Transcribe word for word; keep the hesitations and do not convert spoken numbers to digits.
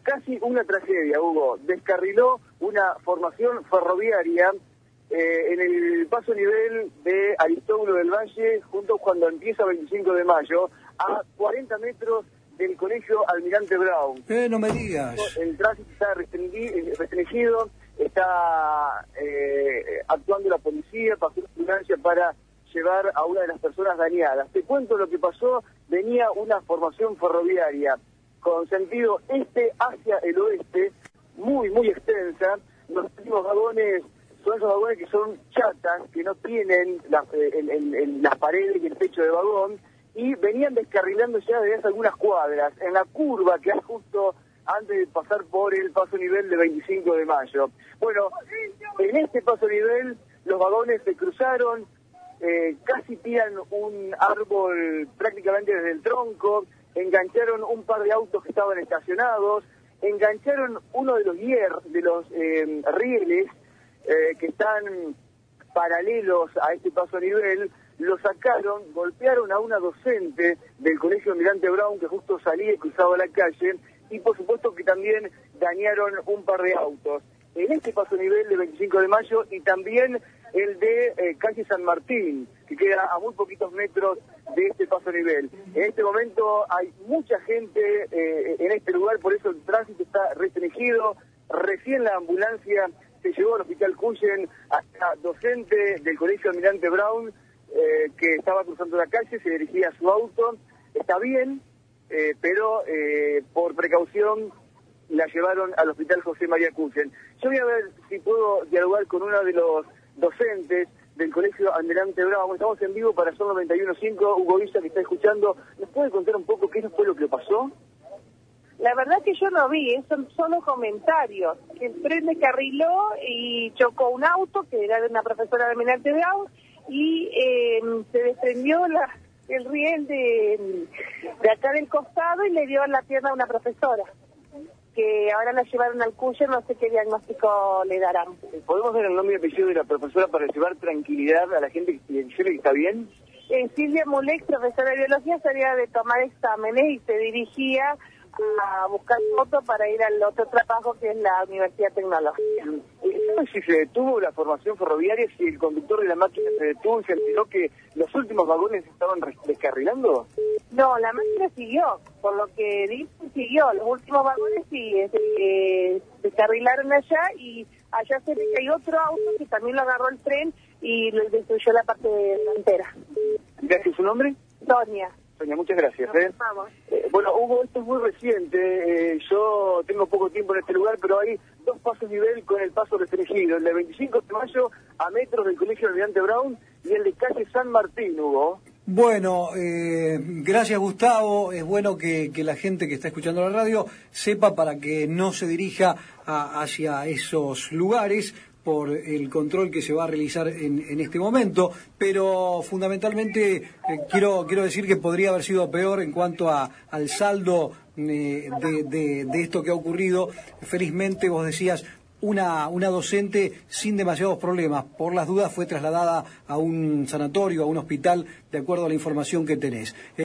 casi una tragedia, Hugo. Descarriló una formación ferroviaria eh, en el paso nivel de Aristóbulo del Valle, junto cuando empieza veinticinco de mayo, a cuarenta metros del colegio Almirante Brown. Eh, no me digas. El tránsito está restringido, está eh, actuando la policía, pasó una ambulancia para llevar a una de las personas dañadas. Te cuento lo que pasó. Venía una formación ferroviaria con sentido este hacia el oeste, muy, muy extensa. Los últimos vagones son esos vagones que son chatas, que no tienen la, el, el, el, las paredes y el techo de vagón, y venían descarrilando ya desde hace algunas cuadras, en la curva que hay justo antes de pasar por el paso nivel de veinticinco de mayo. Bueno, en este paso nivel los vagones se cruzaron, eh, casi tiran un árbol prácticamente desde el tronco, engancharon un par de autos que estaban estacionados, engancharon uno de los hier, de los eh, rieles eh, que están paralelos a este paso nivel, lo sacaron, golpearon a una docente del colegio Almirante Brown que justo salía y cruzaba la calle, y por supuesto que también dañaron un par de autos. En este paso nivel de veinticinco de mayo y también el de eh, calle San Martín, que queda a muy poquitos metros de este paso nivel. En este momento hay mucha gente eh, en este lugar, por eso el tránsito está restringido. Recién la ambulancia se llevó al hospital Cuyen a la docente del colegio Almirante Brown, eh, que estaba cruzando la calle, se dirigía a su auto. Está bien, eh, pero eh, por precaución la llevaron al hospital José María Cuyen. Yo voy a ver si puedo dialogar con uno de los docentes del colegio Almirante Brown. Estamos en vivo para Sol noventa y uno punto cinco. Hugo Villa, que está escuchando, ¿nos puede contar un poco qué fue lo que pasó? La verdad que yo no vi, son solo comentarios. El tren descarriló y chocó un auto que era de una profesora de Almirante Brown y eh, se desprendió la, el riel de, de acá del costado y le dio en la pierna a una profesora, que ahora la llevaron al Cuyen, no sé qué diagnóstico le darán. ¿Podemos ver el nombre y apellido de la profesora para llevar tranquilidad a la gente que dice que está bien? Eh, Silvia Mulex, profesora de biología, salía de tomar exámenes y se dirigía a buscar fotos para ir al otro trabajo que es la Universidad Tecnológica. ¿Sabes si se detuvo la formación ferroviaria, si el conductor de la máquina se detuvo y se enteró que los últimos vagones estaban descarrilando? No, la máquina siguió, por lo que dicen siguió, los últimos vagones sí, eh, descarrilaron allá y allá se ve que hay otro auto que también lo agarró el tren y le destruyó la parte delantera. Gracias, ¿su nombre? Sonia. Sonia, muchas gracias. ¿eh? Eh, bueno, Hugo, esto es muy reciente. Eh, yo tengo poco tiempo en este lugar, pero hay dos pasos nivel con el paso restringido. El de veinticinco de mayo a metros del colegio Almirante Brown y el de calle San Martín, Hugo. Bueno, eh, gracias Gustavo. Es bueno que, que la gente que está escuchando la radio sepa para que no se dirija a, hacia esos lugares por el control que se va a realizar en, en este momento, pero fundamentalmente eh, quiero quiero decir que podría haber sido peor en cuanto a al saldo eh, de, de, de esto que ha ocurrido. Felizmente, vos decías, una una docente sin demasiados problemas. Por las dudas fue trasladada a un sanatorio, a un hospital, de acuerdo a la información que tenés.